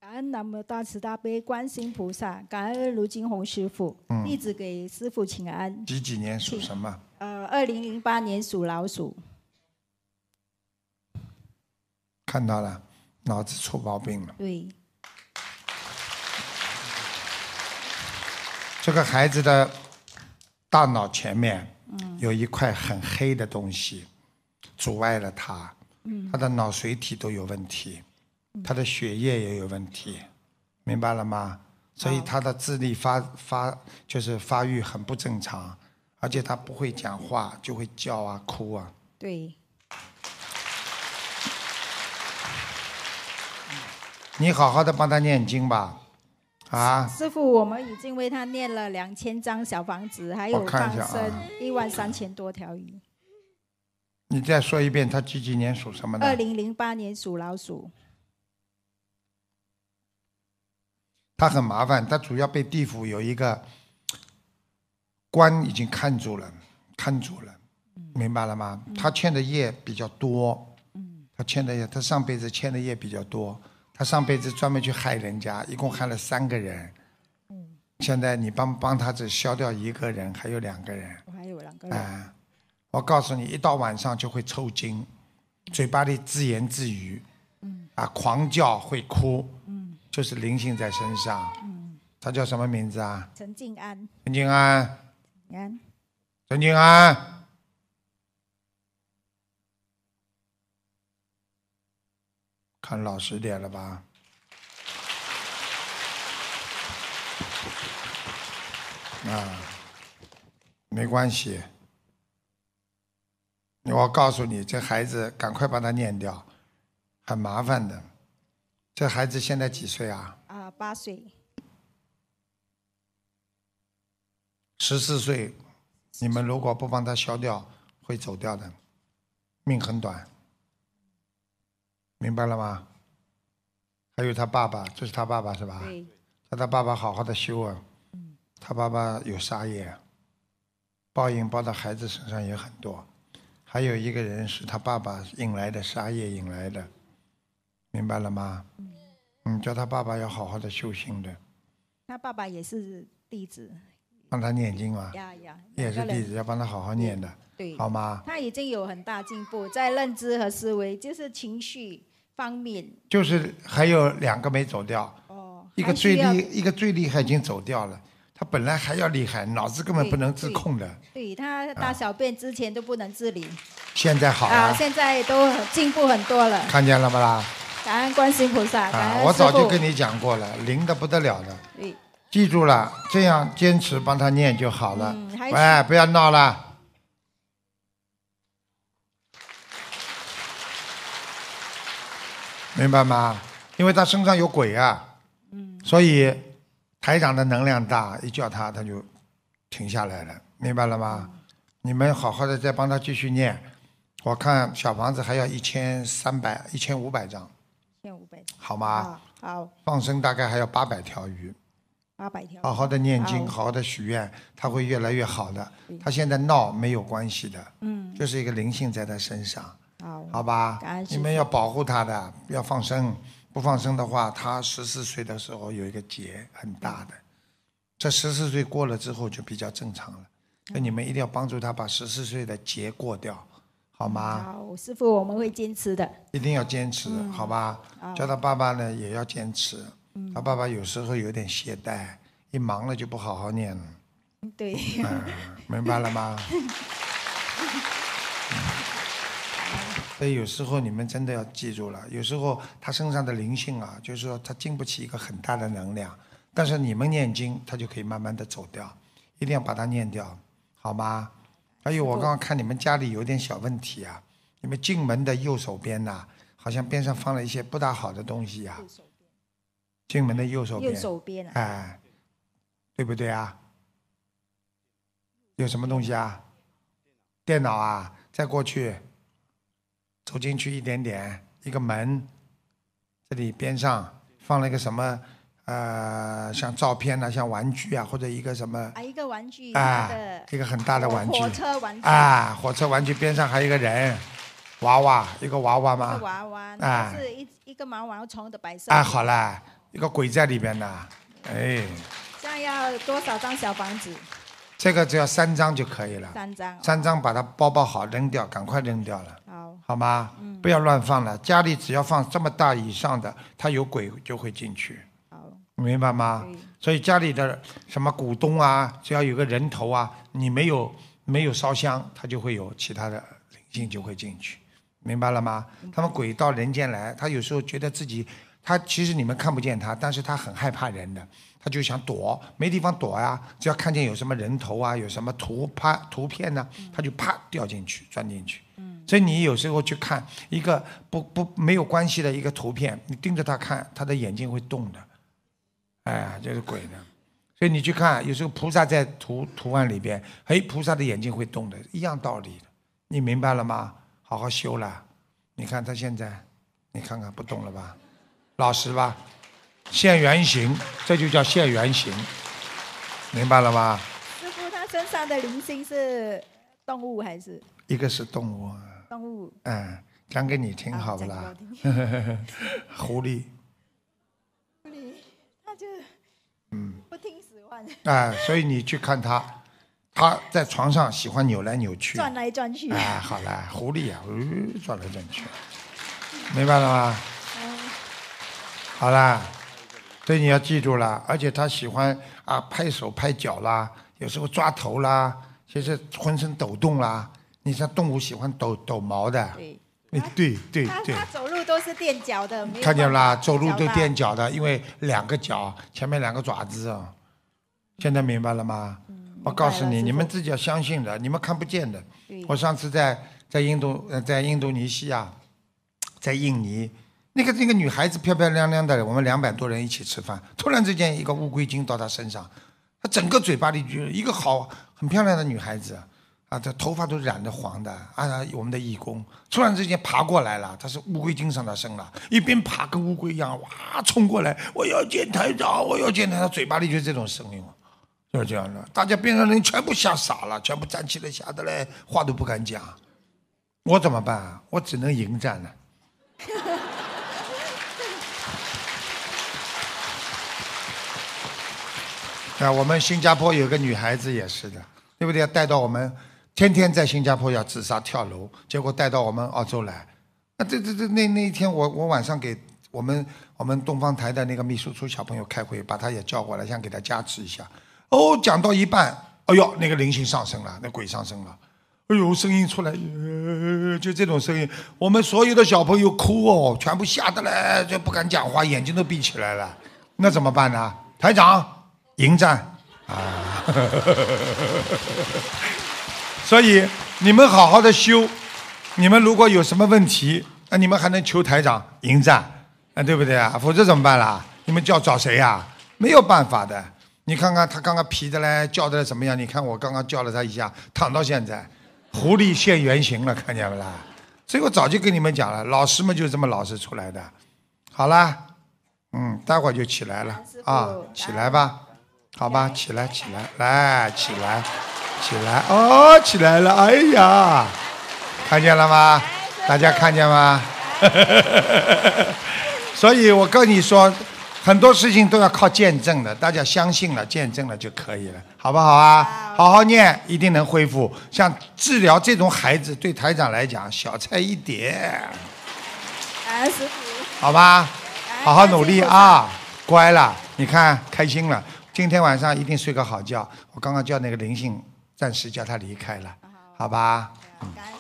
感恩南无大慈大悲观世音菩萨，感恩卢金红师傅，弟子给师傅请安。 几年属什么 ？2008年属老鼠。 看到了，脑子出毛病了。 对。 这个孩子的大脑前面有一块很黑的东西，阻碍了他。他的脑髓体都有问题，他的血液也有问题，明白了吗？所以他的智力就是发育很不正常，而且他不会讲话，就会叫啊哭啊。 对。 你好好的帮他念经吧，啊！ 师父，我们已经为他念了2000张小房子，还有放生13000多条鱼。 你再说一遍，他几年属什么的 ？2008年属老鼠。 他很麻烦，他主要被地府有一个官已经看住了，明白了吗？他欠的业比较多，他上辈子欠的业比较多，他上辈子专门去害人家，一共害了3个人。现在你帮他只消掉1个人，还有2个人。 我还有2个人。 我告诉你，一到晚上就会抽筋，嘴巴里自言自语，狂叫会哭，就是灵性在身上。他叫什么名字啊？ 陈静安。 陈静安。陈静安。看老实点了吧？没关系。我告诉你，这孩子赶快把他念掉，很麻烦的。这孩子现在几岁啊 ？8岁。 14岁，你们如果不帮他消掉，会走掉的，命很短，明白了吗？还有他爸爸，这是他爸爸是吧？ 对。 叫他爸爸好好的修啊。他爸爸有杀业，报应报到孩子身上也很多。还有一个人是他爸爸引来的杀业引来的，明白了吗？叫他爸爸要好好的修行的。 他爸爸也是弟子。 帮他念经啊。也是弟子，要帮他好好念的。 对。 好吗？ 他已经有很大进步，在认知和思维，就是情绪方面。 就是还有2个没走掉。一个最厉害已经走掉了。他本来还要厉害，脑子根本不能自控的。 对，他大小便之前都不能自理。 现在好了。 现在都进步很多了。 看见了吗啦？ 感恩观世音菩萨，感恩师父。 我早就跟你讲过了，灵的不得了的。 对。 记住了，这样坚持帮他念就好了。喂，不要闹了。明白吗？因为他身上有鬼啊。所以台长的能量大，一叫他就停下来了，明白了吗？你们好好的再帮他继续念，我看小房子还要1300、1500张 ，1500张， 好吗？ 好。 放生大概还要800条鱼 ，800条。 好好的念经，好好的许愿，他会越来越好的。他现在闹没有关系的，就是一个灵性在他身上，好吧？你们要保护他的，要放生。不放生的话，他14岁的时候有一个劫很大的，这14岁过了之后就比较正常了。所以你们一定要帮助他把14岁的劫过掉，好吗？ 好，师父，我们会坚持的。 一定要坚持，好吧？叫他爸爸呢也要坚持。他爸爸有时候有点懈怠，一忙了就不好好念了。 对。 明白了吗？所以有时候你们真的要记住了，有时候他身上的灵性啊，就是说他经不起一个很大的能量，但是你们念经，他就可以慢慢的走掉，一定要把它念掉，好吗？还有我刚刚看你们家里有点小问题啊，你们进门的右手边呐，好像边上放了一些不大好的东西啊。进门的右手边。 右手边。 对不对啊？有什么东西啊？电脑啊，再过去。走进去一点点，一个门，这里边上放了一个什么像照片啊，像玩具啊，或者一个什么一个玩具一个很大的玩具， 火车玩具火车玩具边上还有一个人，娃娃，一个娃娃吗？ 娃娃是一个毛毛虫的白色。 好了， 一个鬼在里边的，哎。 这样要多少张小房子？ 这个只要3张就可以了。 3张。 3张把它包好，扔掉，赶快扔掉了。好吗？不要乱放了。家里只要放这么大以上的，它有鬼就会进去。明白吗？所以家里的什么股东啊，只要有个人头啊，你没有烧香，它就会有其他的灵性就会进去，明白了吗？他们鬼到人间来，他有时候觉得自己，他其实你们看不见他，但是他很害怕人的，他就想躲，没地方躲呀。只要看见有什么人头啊，有什么图片呢，他就啪掉进去，钻进去。所以你有时候去看一个没有关系的一个图片，你盯着他看，他的眼睛会动的。哎，这是鬼的，所以你去看，有时候菩萨在图案里边，菩萨的眼睛会动的，一样道理的，你明白了吗？好好修了，你看他现在，你看看不动了吧，老实吧，现原形，这就叫现原形，明白了吗？ 师父，他身上的灵性是动物还是？ 一个是动物。 动物。 讲给你听好不啦？狐狸。 就不听使唤。 所以你去看他在床上喜欢扭来扭去， 转来转去。 好了，狐狸啊，转来转去，明白了吗？好啦，所以你要记住了，而且他喜欢拍手拍脚啦，有时候抓头啦，就是浑身抖动啦。你像动物喜欢抖毛的。对。 他走路都是垫脚的， 看见啦，走路都垫脚的，因为2个脚，前面2个爪子。现在明白了吗？我告诉你，你们自己要相信的，你们看不见的。我上次在印度尼西亚，在印尼，那个女孩子漂漂亮亮的，我们200多人一起吃饭，突然之间一个乌龟精到她身上，她整个嘴巴里就一个很漂亮的女孩子。她头发都染得黄的我们的义工突然之间爬过来了，她是乌龟精上她身了，一边爬跟乌龟一样，哇冲过来，我要见台长，我要见台长，嘴巴里就是这种声音，就是这样的。大家边上人全部吓傻了，全部站起来，吓得嘞话都不敢讲。我怎么办？我只能迎战了。我们新加坡有个女孩子也是的，对不对？带到我们。天天在新加坡要自杀跳楼，结果带到我们澳洲来。那一天我晚上给我们东方台的那个秘书处小朋友开会，把他也叫过来，想给他加持一下。讲到一半，哎呦，那个灵性上升了，那鬼上升了，哎呦，声音出来，就这种声音，我们所有的小朋友哭全部吓得嘞，就不敢讲话，眼睛都闭起来了。那怎么办呢？台长迎战所以你们好好的修，你们如果有什么问题，那你们还能求台长迎战，对不对啊？否则怎么办啦？你们找谁呀？没有办法的。你看看他刚刚皮的嘞，叫的怎么样？你看我刚刚叫了他一下，躺到现在，狐狸现原形了，看见没啦？所以我早就跟你们讲了，老师们就这么老实出来的。好啦，待会儿就起来了起来吧，好吧，起来，来起来。起来起来了！哎呀，看见了吗？大家看见吗？所以我跟你说，很多事情都要靠见证的，大家相信了、见证了就可以了，好不好啊？好好念，一定能恢复。像治疗这种孩子，对台长来讲小菜一碟。好吧，好好努力啊，乖了，你看开心了。今天晚上一定睡个好觉。我刚刚叫那个灵性暂时叫他离开了，好吧？